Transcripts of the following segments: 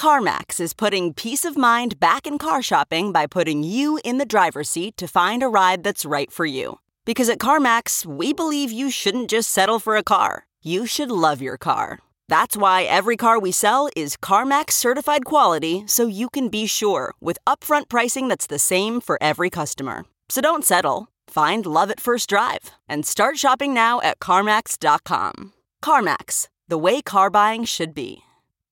CarMax is putting peace of mind back in car shopping by putting you in the driver's seat to find a ride that's right for you. Because at CarMax, we believe you shouldn't just settle for a car. You should love your car. That's why every car we sell is CarMax certified quality, so you can be sure with upfront pricing that's the same for every customer. So don't settle. Find love at first drive and start shopping now at CarMax.com. CarMax, the way car buying should be.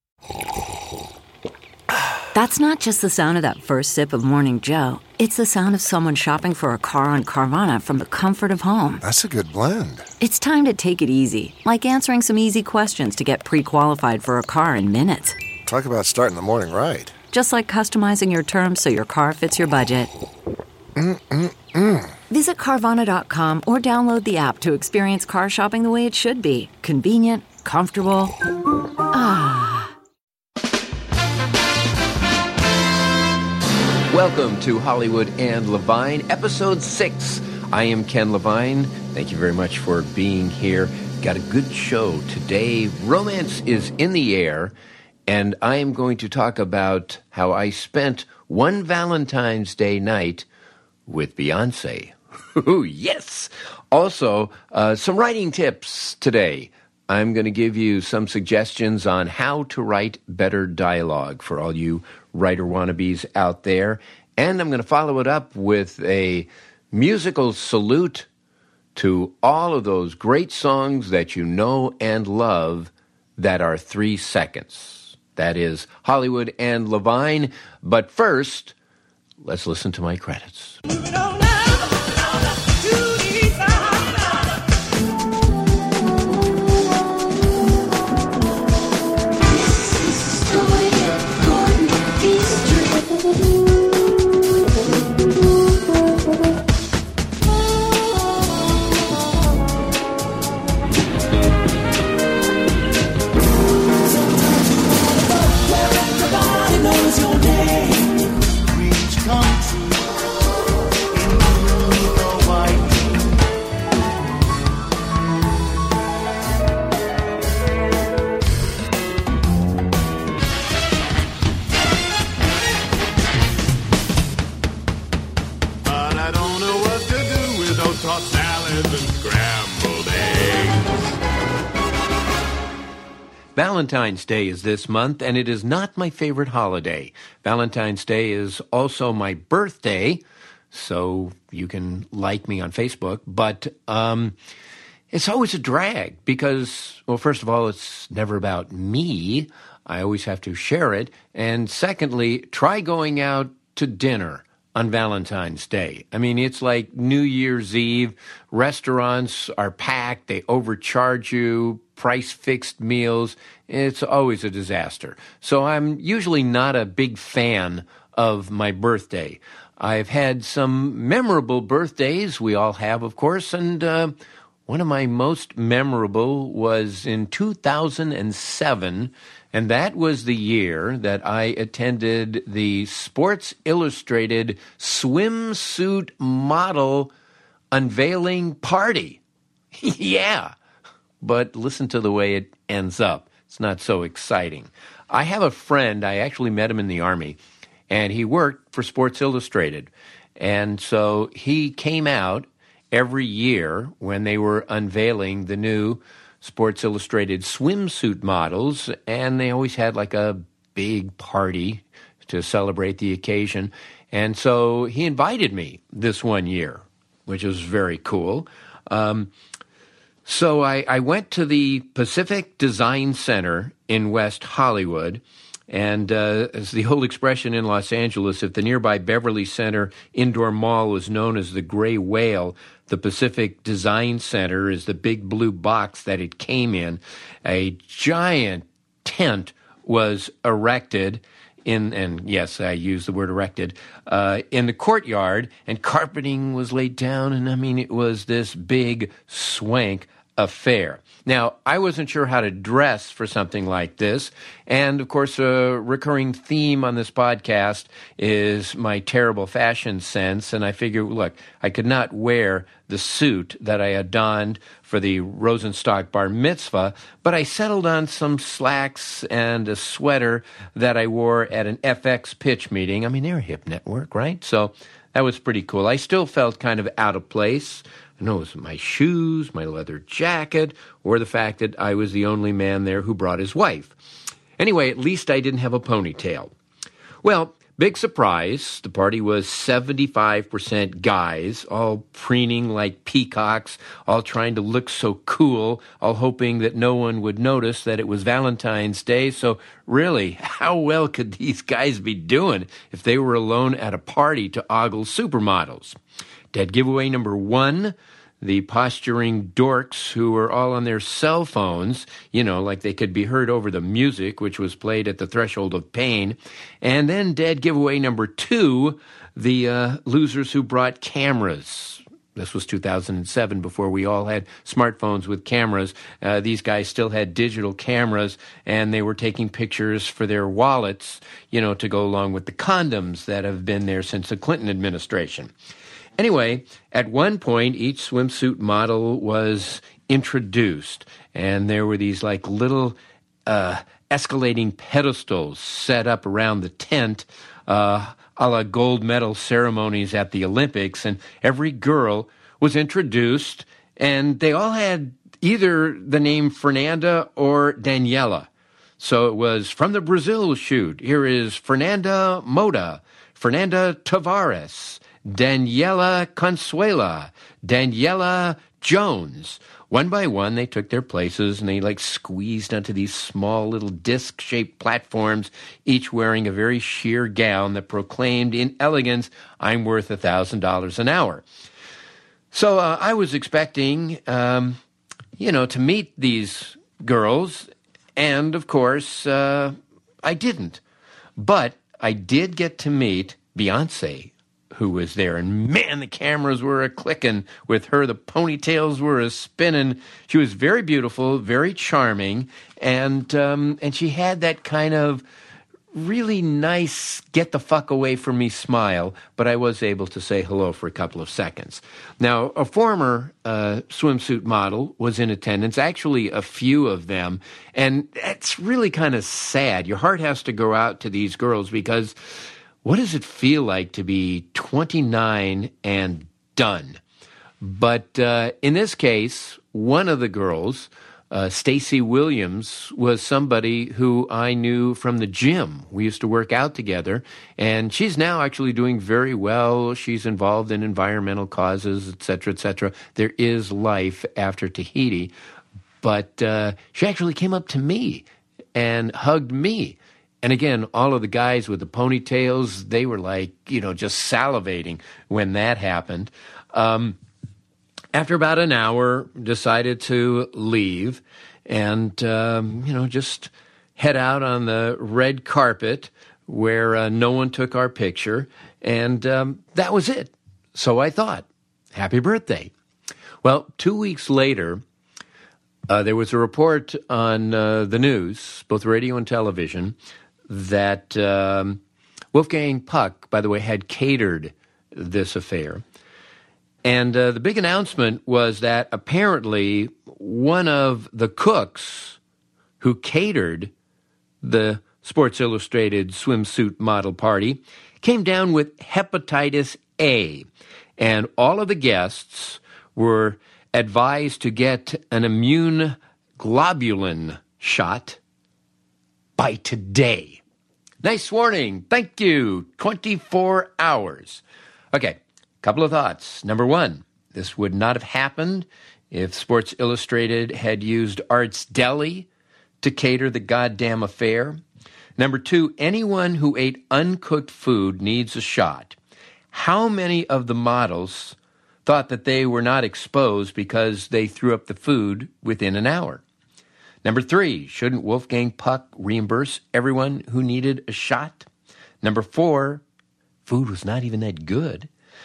That's not just the sound of that first sip of Morning Joe. It's the sound of someone shopping for a car on Carvana from the comfort of home. That's a good blend. It's time to take it easy, like answering some easy questions to get pre-qualified for a car in minutes. Talk about starting the morning right. Just like customizing your terms so your car fits your budget. Visit Carvana.com or download the app to experience car shopping the way it should be. Convenient, comfortable. Welcome to Hollywood and Levine, Episode 6. I am Ken Levine. Thank you very much for being here. Got a good show today. Romance is in the air, and I am going to talk about how I spent one Valentine's Day night with Beyonce. Ooh, yes! Also, some writing tips today. I'm going to give you some suggestions on how to write better dialogue for all you writer wannabes out there. And I'm going to follow it up with a musical salute to all of those great songs that you know and love that are 3 seconds. That is Hollywood and Levine. But first, let's listen to my credits. Moving on now. Valentine's Day is this month, and it is not my favorite holiday. Valentine's Day is also my birthday, so you can like me on Facebook. But it's always a drag because, well, first of all, it's never about me. I always have to share it. And secondly, try going out to dinner on Valentine's Day. I mean, it's like New Year's Eve. Restaurants are packed. They overcharge you. Price-fixed meals. It's always a disaster. So I'm usually not a big fan of my birthday. I've had some memorable birthdays. We all have, of course. And one of my most memorable was in 2007. And that was the year that I attended the Sports Illustrated swimsuit model unveiling party. Yeah. But listen to the way it ends up. It's not so exciting. I have a friend, I actually met him in the Army, and he worked for Sports Illustrated. And so he came out every year when they were unveiling the new Sports Illustrated swimsuit models, and they always had like a big party to celebrate the occasion. And so he invited me this one year, which was very cool. So I went to the Pacific Design Center in West Hollywood, and as the old expression in Los Angeles, if the nearby Beverly Center Indoor Mall was known as the Gray Whale, the Pacific Design Center is the big blue box that it came in. A giant tent was erected and yes, I use the word erected, in the courtyard, and carpeting was laid down, and I mean, it was this big swank affair. Now, I wasn't sure how to dress for something like this, and of course, a recurring theme on this podcast is my terrible fashion sense, and I figured, look, I could not wear the suit that I had donned for the Rosenstock bar mitzvah, but I settled on some slacks and a sweater that I wore at an FX pitch meeting. I mean, they're a hip network, right? So that was pretty cool. I still felt kind of out of place. I know it was my shoes, my leather jacket, or the fact that I was the only man there who brought his wife. Anyway, at least I didn't have a ponytail. Well, big surprise, the party was 75% guys, all preening like peacocks, all trying to look so cool, all hoping that no one would notice that it was Valentine's Day. So really, how well could these guys be doing if they were alone at a party to ogle supermodels? Dead giveaway number 1, the posturing dorks who were all on their cell phones, like they could be heard over the music, which was played at the threshold of pain. And then dead giveaway number 2, the losers who brought cameras. This was 2007, before we all had smartphones with cameras. These guys still had digital cameras, and they were taking pictures for their wallets, to go along with the condoms that have been there since the Clinton administration. Anyway, at one point, each swimsuit model was introduced, and there were these like little escalating pedestals set up around the tent, a la gold medal ceremonies at the Olympics, and every girl was introduced, and they all had either the name Fernanda or Daniela. So it was from the Brazil shoot. Here is Fernanda Mota, Fernanda Tavares, Daniela Consuela, Daniela Jones. One by one, they took their places, and they squeezed onto these small little disc-shaped platforms, each wearing a very sheer gown that proclaimed in elegance, "I'm worth $1,000 an hour." So I was expecting, to meet these girls, and of course, I didn't. But I did get to meet Beyonce, who was there. And man, the cameras were a-clicking with her. The ponytails were a-spinning. She was very beautiful, very charming, and she had that kind of really nice get-the-fuck-away-from-me smile, but I was able to say hello for a couple of seconds. Now, a former swimsuit model was in attendance, actually a few of them, and it's really kind of sad. Your heart has to go out to these girls, because what does it feel like to be 29 and done? But in this case, one of the girls, Stacy Williams, was somebody who I knew from the gym. We used to work out together, and she's now actually doing very well. She's involved in environmental causes, et cetera, et cetera. There is life after Tahiti. But she actually came up to me and hugged me. And again, all of the guys with the ponytails, they were just salivating when that happened. After about an hour, decided to leave and, just head out on the red carpet where no one took our picture. And that was it. So I thought, happy birthday. Well, 2 weeks later, there was a report on the news, both radio and television, that Wolfgang Puck, by the way, had catered this affair. And the big announcement was that apparently one of the cooks who catered the Sports Illustrated swimsuit model party came down with hepatitis A. And all of the guests were advised to get an immune globulin shot by today. Nice warning. Thank you. 24 hours. Okay, couple of thoughts. Number 1, this would not have happened if Sports Illustrated had used Arts Deli to cater the goddamn affair. Number 2, anyone who ate uncooked food needs a shot. How many of the models thought that they were not exposed because they threw up the food within an hour? Number 3, shouldn't Wolfgang Puck reimburse everyone who needed a shot? Number 4, food was not even that good.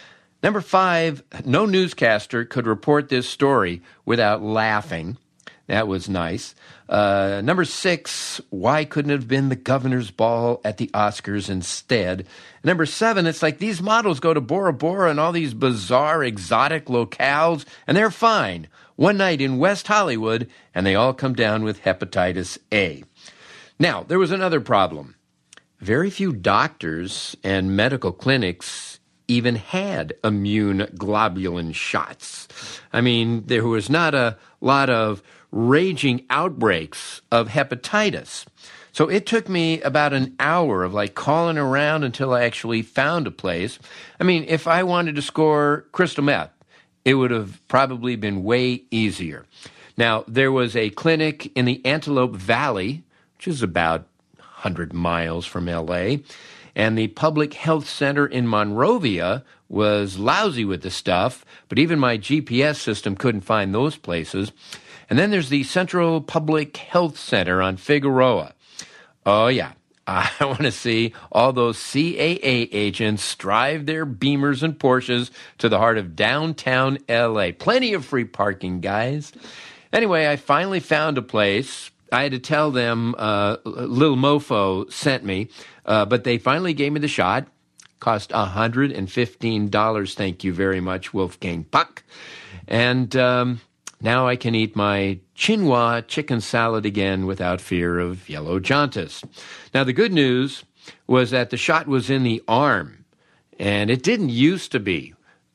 Number 5, no newscaster could report this story without laughing. That was nice. Number 6, why couldn't it have been the governor's ball at the Oscars instead? Number 7, it's like these models go to Bora Bora and all these bizarre, exotic locales, and they're fine. One night in West Hollywood, and they all come down with hepatitis A. Now, there was another problem. Very few doctors and medical clinics even had immune globulin shots. I mean, there was not a lot of raging outbreaks of hepatitis. So it took me about an hour of calling around until I actually found a place. I mean, if I wanted to score crystal meth, it would have probably been way easier. Now, there was a clinic in the Antelope Valley, which is about 100 miles from L.A., and the Public Health Center in Monrovia was lousy with the stuff, but even my GPS system couldn't find those places. And then there's the Central Public Health Center on Figueroa. Oh, yeah. I want to see all those CAA agents drive their Beamers and Porsches to the heart of downtown L.A. Plenty of free parking, guys. Anyway, I finally found a place. I had to tell them Lil Mofo sent me, but they finally gave me the shot. Cost $115. Thank you very much, Wolfgang Puck. And now I can eat my chinois chicken salad again without fear of yellow jaundice. Now, the good news was that the shot was in the arm, and it didn't used to be.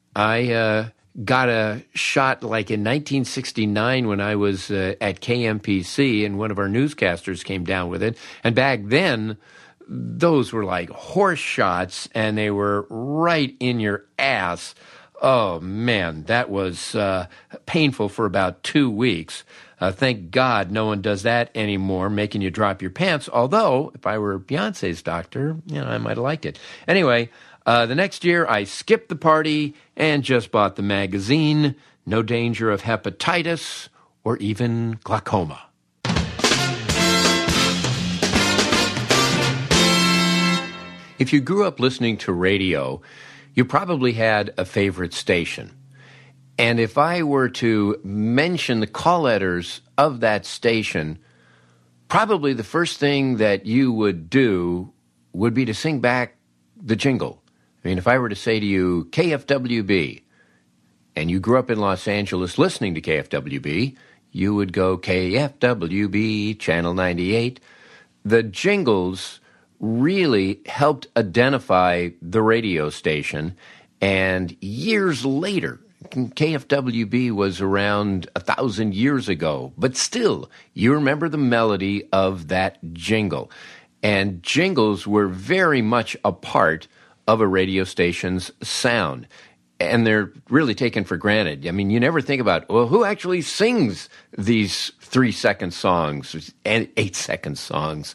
I got a shot in 1969 when I was at KMPC, and one of our newscasters came down with it. And back then, those were like horse shots, and they were right in your ass. Oh, man, that was painful for about 2 weeks. Thank God no one does that anymore, making you drop your pants. Although, if I were Beyonce's doctor, I might have liked it. Anyway, the next year I skipped the party and just bought the magazine. No danger of hepatitis or even glaucoma. If you grew up listening to radio, you probably had a favorite station. And if I were to mention the call letters of that station, probably the first thing that you would do would be to sing back the jingle. I mean, if I were to say to you, KFWB, and you grew up in Los Angeles listening to KFWB, you would go KFWB, Channel 98. The jingles really helped identify the radio station, and years later, KFWB was around 1,000 years ago, but still, you remember the melody of that jingle. And jingles were very much a part of a radio station's sound. And they're really taken for granted. I mean, you never think about, well, who actually sings these 3-second songs and 8-second songs?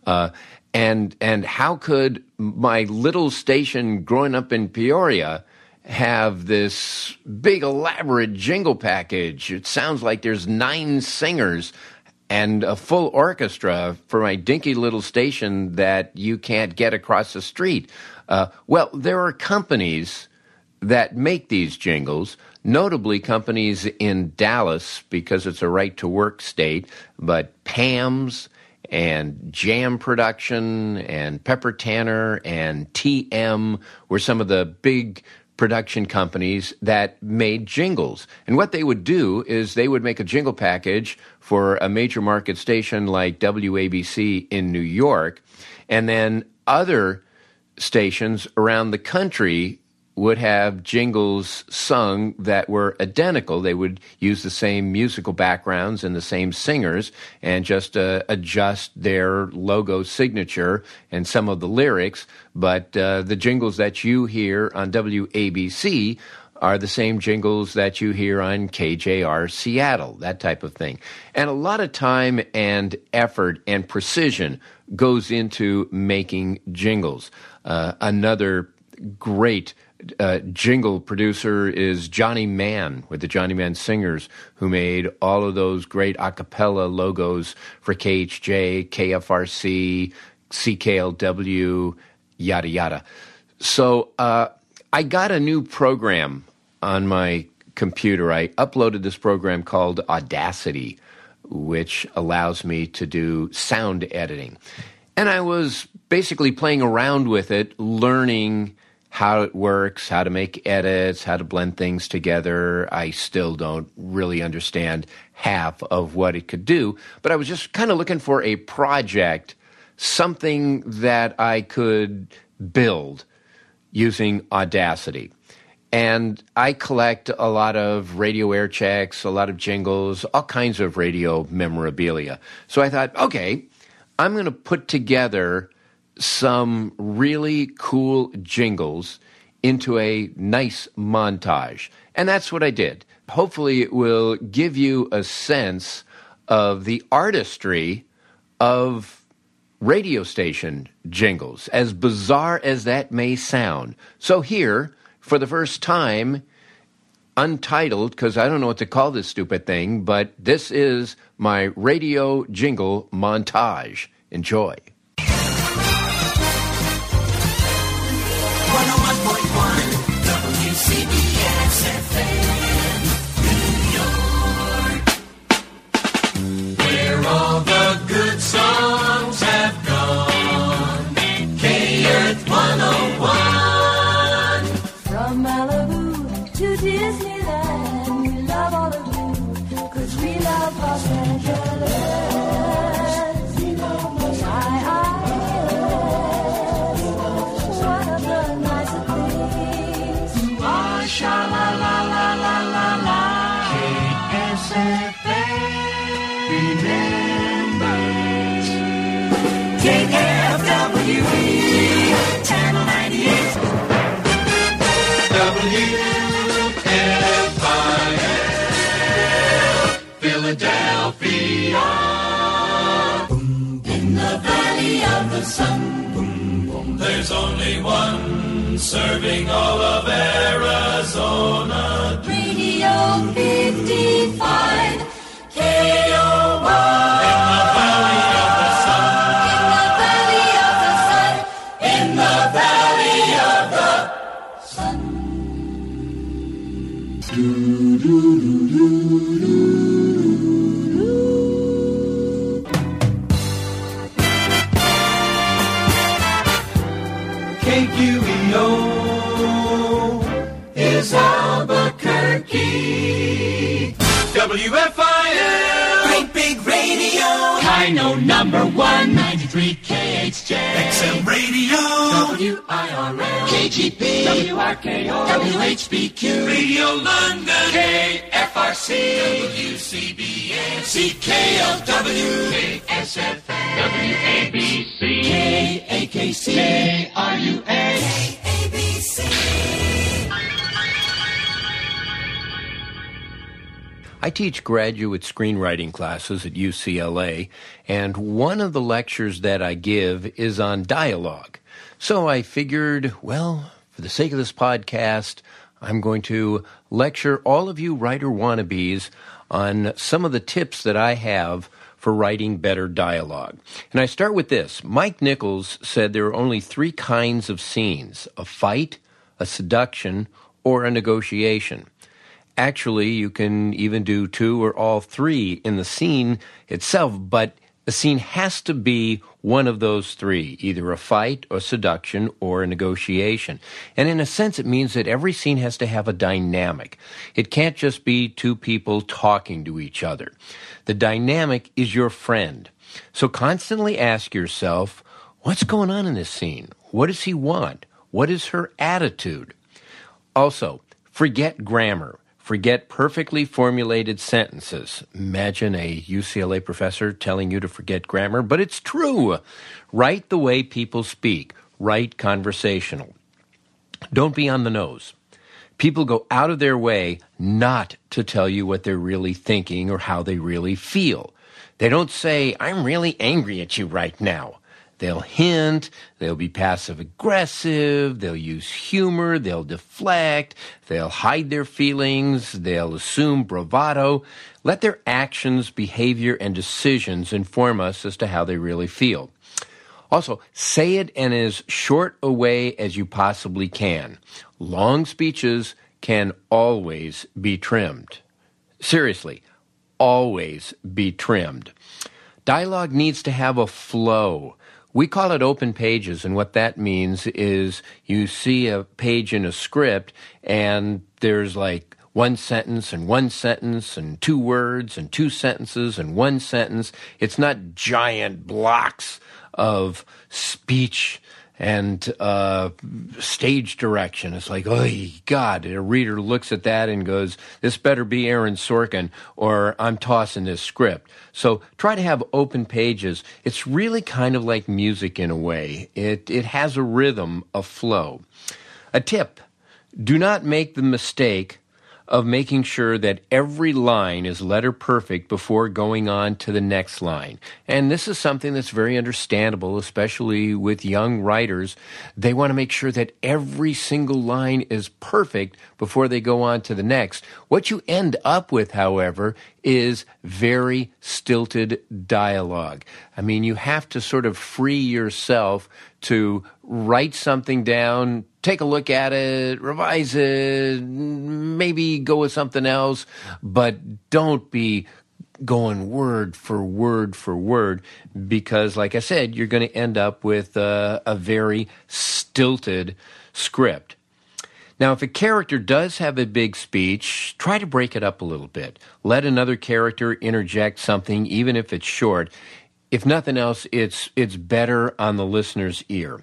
And how could my little station growing up in Peoria have this big elaborate jingle package? It sounds like there's 9 singers and a full orchestra for my dinky little station that you can't get across the street. Well, there are companies that make these jingles, notably companies in Dallas because it's a right-to-work state, but Pam's and Jam Production and Pepper Tanner and TM were some of the big production companies that made jingles. And what they would do is they would make a jingle package for a major market station like WABC in New York, and then other stations around the country would have jingles sung that were identical. They would use the same musical backgrounds and the same singers and just adjust their logo signature and some of the lyrics. But the jingles that you hear on WABC are the same jingles that you hear on KJR Seattle, that type of thing. And a lot of time and effort and precision goes into making jingles. Another great jingle producer is Johnny Mann with the Johnny Mann Singers, who made all of those great a cappella logos for KHJ, KFRC, CKLW, yada, yada. So I got a new program on my computer. I uploaded this program called Audacity, which allows me to do sound editing. And I was basically playing around with it, learning how it works, how to make edits, how to blend things together. I still don't really understand half of what it could do, but I was just kind of looking for a project, something that I could build using Audacity. And I collect a lot of radio air checks, a lot of jingles, all kinds of radio memorabilia. So I thought, okay, I'm going to put together some really cool jingles into a nice montage. And that's what I did. Hopefully it will give you a sense of the artistry of radio station jingles, as bizarre as that may sound. So here, for the first time, untitled, because I don't know what to call this stupid thing, but this is my radio jingle montage. Enjoy. 101.1 WCBS FM, New York, where all the good songs have gone. K-Earth 101. From Malibu to Disneyland, we love all of you, 'cause we love Los Angeles. One of the nicer things. Sha-la-la-la-la-la-la. KSFM remembers. KFWE Channel 98. WFIL Philadelphia. In the valley of the sun, there's only one serving all of Arizona. Radio 55 KOY. In the valley of the sun. In the valley of the sun. KQEO is Albuquerque. WFIL, Great Big Radio. Kino #1, 93 KHJ. XM Radio. WIRL. KGP. WRKO. WHBQ. Radio London. KFRC. WCBS. CKLW. KSFM. WABC. KAKC. KRUA. KABC. I teach graduate screenwriting classes at UCLA, and one of the lectures that I give is on dialogue. So I figured, well, for the sake of this podcast, I'm going to lecture all of you writer wannabes on some of the tips that I have for writing better dialogue. And I start with this. Mike Nichols said there are only 3 kinds of scenes: a fight, a seduction, or a negotiation. Actually, you can even do 2 or all 3 in the scene itself, but the scene has to be one of those 3, either a fight, a seduction, or a negotiation. And in a sense, it means that every scene has to have a dynamic. It can't just be 2 people talking to each other. The dynamic is your friend. So constantly ask yourself, what's going on in this scene? What does he want? What is her attitude? Also, forget grammar. Forget perfectly formulated sentences. Imagine a UCLA professor telling you to forget grammar, but it's true. Write the way people speak. Write conversational. Don't be on the nose. People go out of their way not to tell you what they're really thinking or how they really feel. They don't say, "I'm really angry at you right now." They'll hint, they'll be passive-aggressive, they'll use humor, they'll deflect, they'll hide their feelings, they'll assume bravado. Let their actions, behavior, and decisions inform us as to how they really feel. Also, say it in as short a way as you possibly can. Long speeches can always be trimmed. Seriously, always be trimmed. Dialogue needs to have a flow. We call it open pages, and what that means is you see a page in a script, and there's like one sentence and 2 words and 2 sentences and 1 sentence. It's not giant blocks of speech and stage direction. It's like, oh, God, a reader looks at that and goes, this better be Aaron Sorkin, or I'm tossing this script. So try to have open pages. It's really kind of like music in a way. It has a rhythm, a flow. A tip, do not make the mistake of making sure that every line is letter perfect before going on to the next line. And this is something that's very understandable, especially with young writers. They want to make sure that every single line is perfect before they go on to the next. What you end up with, however, is very stilted dialogue. I mean, you have to sort of free yourself to write something down, take a look at it, revise it, maybe go with something else, but don't be going word for word, because, like I said, you're going to end up with a very stilted script. Now, if a character does have a big speech, try to break it up a little bit. Let another character interject something, even if it's short. If nothing else, it's better on the listener's ear.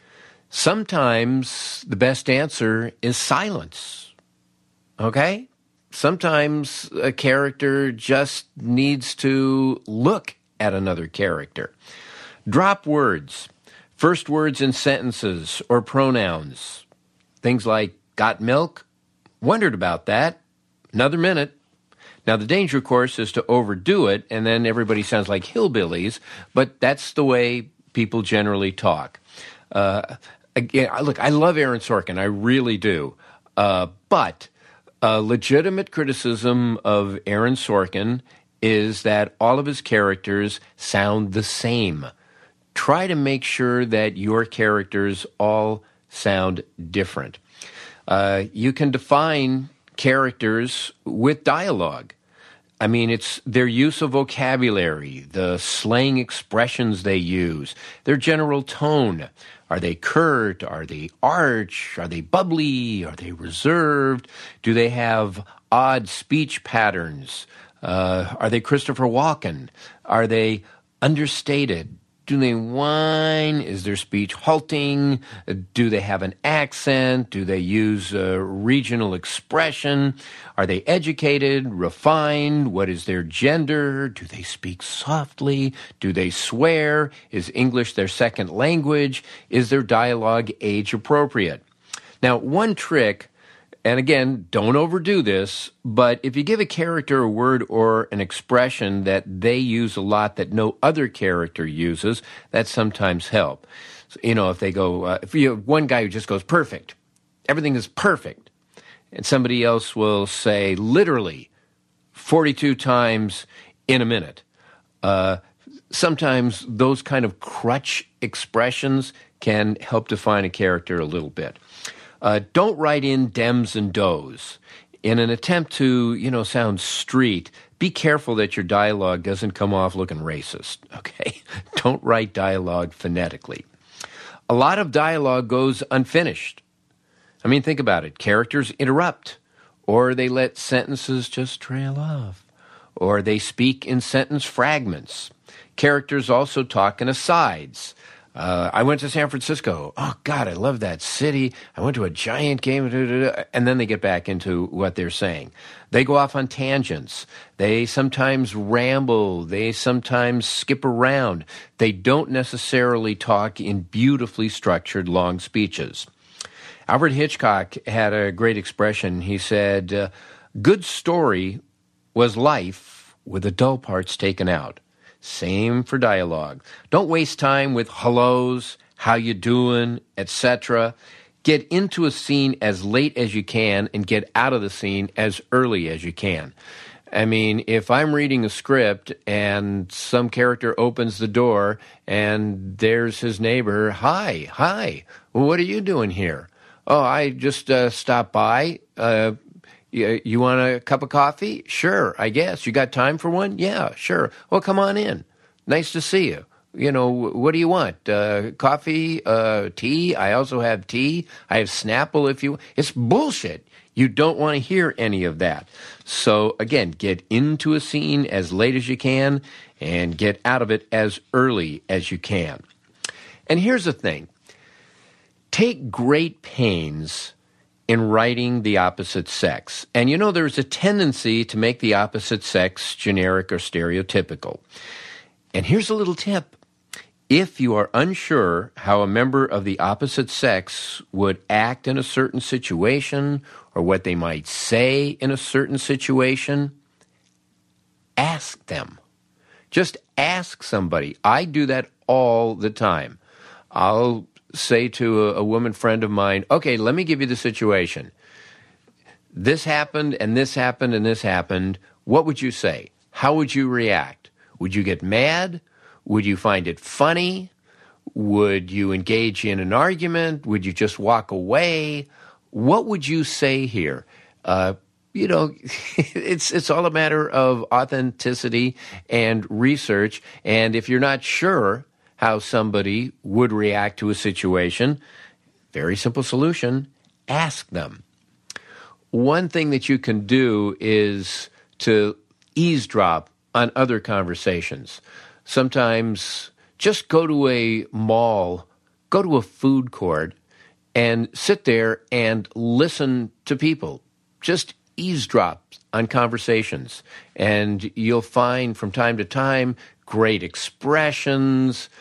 Sometimes the best answer is silence, okay? Sometimes a character just needs to look at another character. Drop words, first words in sentences or pronouns. Things like, got milk? Wondered about that. Another minute. Now, the danger, of course, is to overdo it, and then everybody sounds like hillbillies, but that's the way people generally talk. Again, look, I love Aaron Sorkin. I really do. But a legitimate criticism of Aaron Sorkin is that all of his characters sound the same. Try to make sure that your characters all sound different. You can define characters with dialogue. I mean, it's their use of vocabulary, the slang expressions they use, their general tone. Are they curt? Are they arch? Are they bubbly? Are they reserved? Do they have odd speech patterns? Are they Christopher Walken? Are they understated? Do they whine? Is their speech halting? Do they have an accent? Do they use a regional expression? Are they educated, refined? What is their gender? Do they speak softly? Do they swear? Is English their second language? Is their dialogue age appropriate? Now, one trick, and again, don't overdo this, but if you give a character a word or an expression that they use a lot that no other character uses, that sometimes helps. So, you know, if they go, if you have one guy who just goes, perfect, everything is perfect, and somebody else will say literally 42 times in a minute. Sometimes those kind of crutch expressions can help define a character a little bit. Don't write in dems and does. In an attempt to, sound street, be careful that your dialogue doesn't come off looking racist, okay? Don't write dialogue phonetically. A lot of dialogue goes unfinished. I mean, think about it. Characters interrupt, or they let sentences just trail off, or they speak in sentence fragments. Characters also talk in asides. I went to San Francisco. Oh, God, I love that city. I went to a giant game. And then they get back into what they're saying. They go off on tangents. They sometimes ramble. They sometimes skip around. They don't necessarily talk in beautifully structured long speeches. Alfred Hitchcock had a great expression. He said, good story was life with the dull parts taken out. Same for dialogue. Don't waste time with hellos, how you doing, etc. Get into a scene as late as you can and get out of the scene as early as you can. I mean, if I'm reading a script and some character opens the door and there's his neighbor, hi, what are you doing here? Oh, I just stopped by. You want a cup of coffee? Sure, I guess. You got time for one? Yeah, sure. Well, come on in. Nice to see you. You know, what do you want? Coffee, tea? I also have tea. I have Snapple if you... It's bullshit. You don't want to hear any of that. So, again, get into a scene as late as you can and get out of it as early as you can. And here's the thing. Take great pains in writing the opposite sex. And you know, there's a tendency to make the opposite sex generic or stereotypical. And here's a little tip. If you are unsure how a member of the opposite sex would act in a certain situation or what they might say in a certain situation, ask them. Just ask somebody. I do that all the time. I'll say to a woman friend of mine, okay, let me give you the situation. This happened and this happened and this happened. What would you say? How would you react? Would you get mad? Would you find it funny? Would you engage in an argument? Would you just walk away? What would you say here? You know, it's all a matter of authenticity and research. And if you're not sure how somebody would react to a situation, very simple solution, ask them. One thing that you can do is to eavesdrop on other conversations. Sometimes just go to a mall, go to a food court, and sit there and listen to people. Just eavesdrop on conversations. And you'll find from time to time great expressions,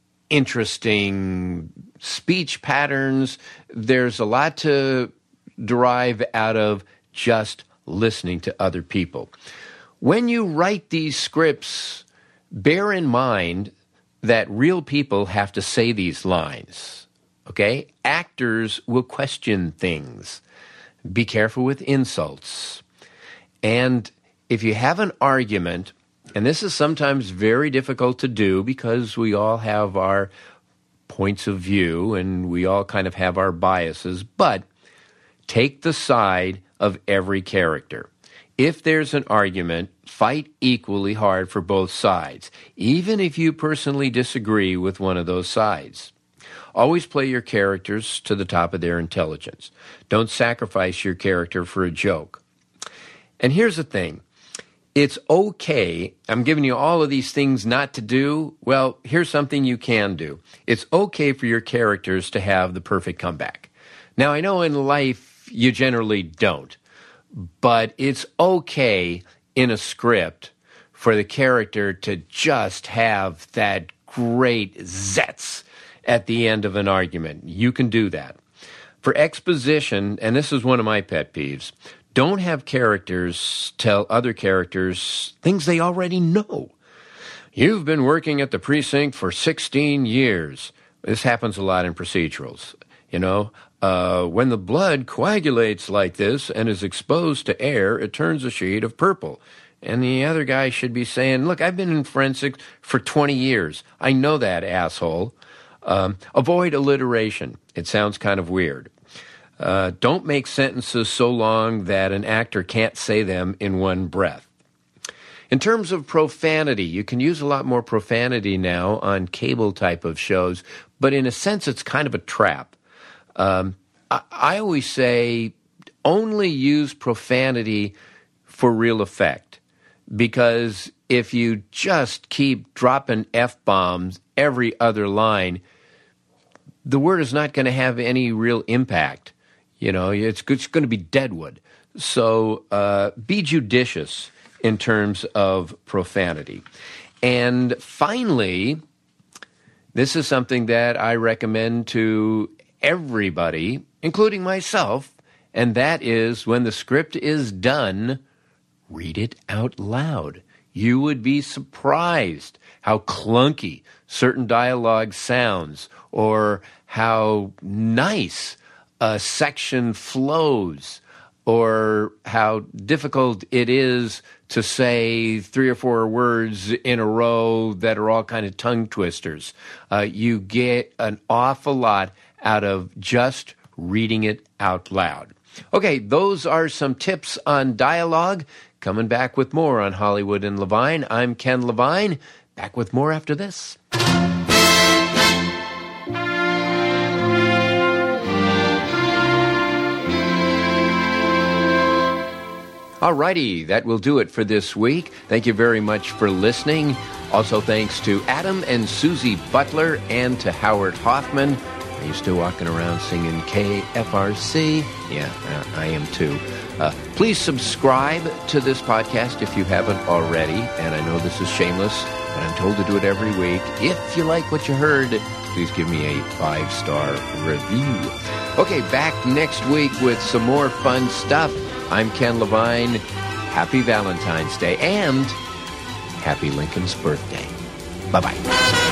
interesting speech patterns. There's a lot to derive out of just listening to other people. When you write these scripts, bear in mind that real people have to say these lines, okay? Actors will question things. Be careful with insults. And if you have an argument, and this is sometimes very difficult to do because we all have our points of view and we all kind of have our biases, but take the side of every character. If there's an argument, fight equally hard for both sides, even if you personally disagree with one of those sides. Always play your characters to the top of their intelligence. Don't sacrifice your character for a joke. And here's the thing. It's okay. I'm giving you all of these things not to do. Well, here's something you can do. It's okay for your characters to have the perfect comeback. Now, I know in life you generally don't. But it's okay in a script for the character to just have that great zets at the end of an argument. You can do that. For exposition, and this is one of my pet peeves, don't have characters tell other characters things they already know. You've been working at the precinct for 16 years. This happens a lot in procedurals, you know. When the blood coagulates like this and is exposed to air, it turns a shade of purple. And the other guy should be saying, look, I've been in forensics for 20 years. I know that, asshole. Avoid alliteration. It sounds kind of weird. Don't make sentences so long that an actor can't say them in one breath. In terms of profanity, you can use a lot more profanity now on cable type of shows, but in a sense, it's kind of a trap. I always say only use profanity for real effect, because if you just keep dropping F-bombs every other line, the word is not going to have any real impact. You know, it's going to be deadwood. So be judicious in terms of profanity. And finally, this is something that I recommend to everybody, including myself, and that is when the script is done, read it out loud. You would be surprised how clunky certain dialogue sounds or how nice a section flows. or how difficult it is to say 3 or 4 words in a row that are all kind of tongue twisters. You get an awful lot out of just reading it out loud. Okay, those are some tips on dialogue. Coming back with more on Hollywood and Levine. I'm Ken Levine. Back with more after this. Alrighty, that will do it for this week. Thank you very much for listening. Also thanks to Adam and Susie Butler and to Howard Hoffman. Are you still walking around singing KFRC? Yeah, I am too. Please subscribe to this podcast if you haven't already. And I know this is shameless, but I'm told to do it every week. If you like what you heard, please give me a 5-star review. Okay, back next week with some more fun stuff. I'm Ken Levine. Happy Valentine's Day and happy Lincoln's birthday. Bye-bye.